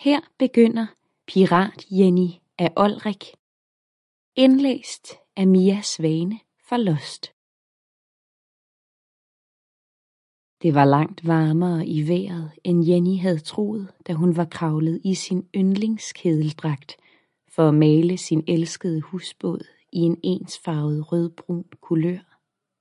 Her begynder Pirat Jenny af Olrik. Indlæst af Mia Svane for Lost. Det var langt varmere i vejret, end Jenny havde troet, da hun var kravlet i sin yndlingskedeldragt for at male sin elskede husbåd i en ensfarvet rødbrun kulør.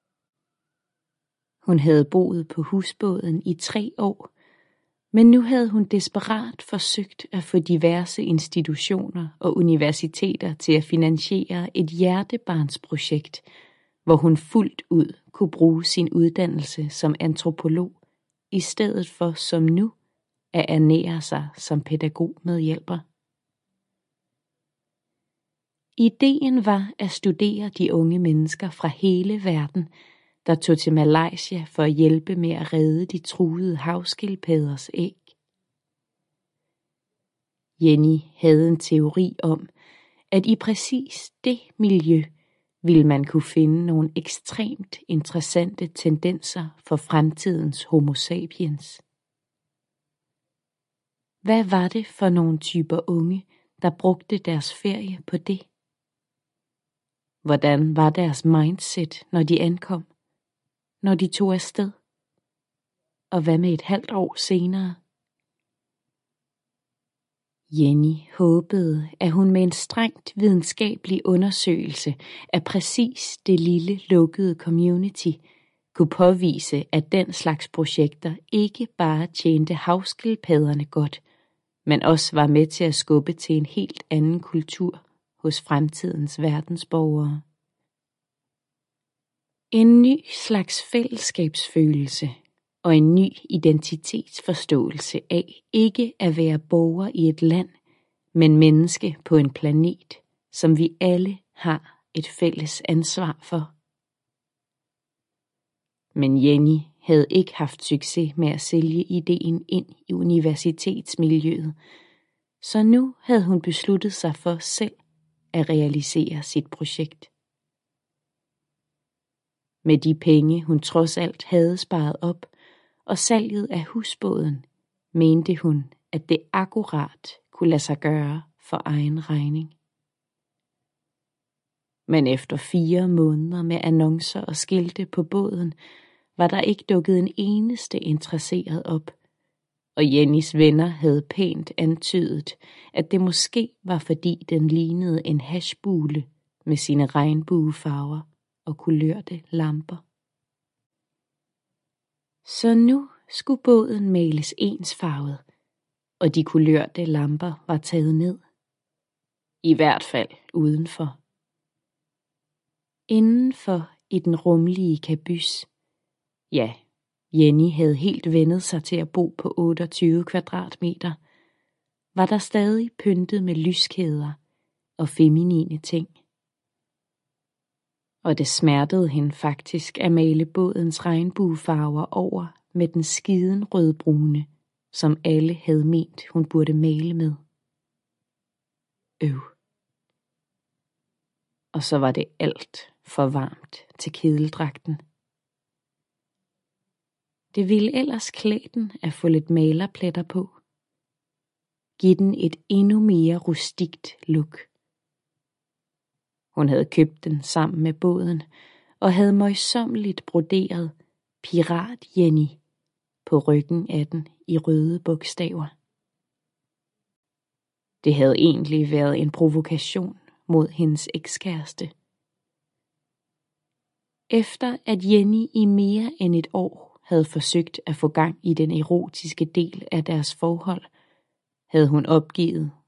Hun havde boet på husbåden i 3 år, men nu havde hun desperat forsøgt at få diverse institutioner og universiteter til at finansiere et hjertebarnsprojekt, hvor hun fuldt ud kunne bruge sin uddannelse som antropolog, i stedet for som nu at ernære sig som pædagogmedhjælper. Ideen var at studere de unge mennesker fra hele verden, der tog til Malaysia for at hjælpe med at redde de truede havskildpadders æg. Jenny havde en teori om, at i præcis det miljø ville man kunne finde nogle ekstremt interessante tendenser for fremtidens homo sapiens. Hvad var det for nogle typer unge, der brugte deres ferie på det? Hvordan var deres mindset, når de ankom? Når de tog afsted? Og hvad med et halvt år senere? Jenny håbede, at hun med en strengt videnskabelig undersøgelse af præcis det lille lukkede community kunne påvise, at den slags projekter ikke bare tjente havskildpadderne godt, men også var med til at skubbe til en helt anden kultur hos fremtidens verdensborgere. En ny slags fællesskabsfølelse og en ny identitetsforståelse af ikke at være borger i et land, men menneske på en planet, som vi alle har et fælles ansvar for. Men Jenny havde ikke haft succes med at sælge ideen ind i universitetsmiljøet, så nu havde hun besluttet sig for selv at realisere sit projekt. Med de penge, hun trods alt havde sparet op, og salget af husbåden, mente hun, at det akkurat kunne lade sig gøre for egen regning. Men efter 4 måneder med annoncer og skilte på båden, var der ikke dukket en eneste interesseret op, og Jennys venner havde pænt antydet, at det måske var fordi den lignede en hashbule med sine regnbuefarver og kulørte lamper. Så nu skulle båden males ensfarvet, og de kulørte lamper var taget ned. I hvert fald udenfor. Indenfor i den rummelige kabys, ja, Jenny havde helt vendet sig til at bo på 28 kvadratmeter, var der stadig pyntet med lyskæder og feminine ting. Og det smertede hende faktisk at male bådens regnbuefarver over med den skiden rødbrune, som alle havde ment, hun burde male med. Og så var det alt for varmt til kedeldragten. Det ville ellers klæde den at få lidt malerpletter på. Giv den et endnu mere rustikt look. Hun havde købt den sammen med båden, og havde møjsommeligt broderet Pirat Jenny på ryggen af den i røde bogstaver. Det havde egentlig været en provokation mod hendes ekskæreste. Efter at Jenny i mere end 1 år havde forsøgt at få gang i den erotiske del af deres forhold, havde hun opgivet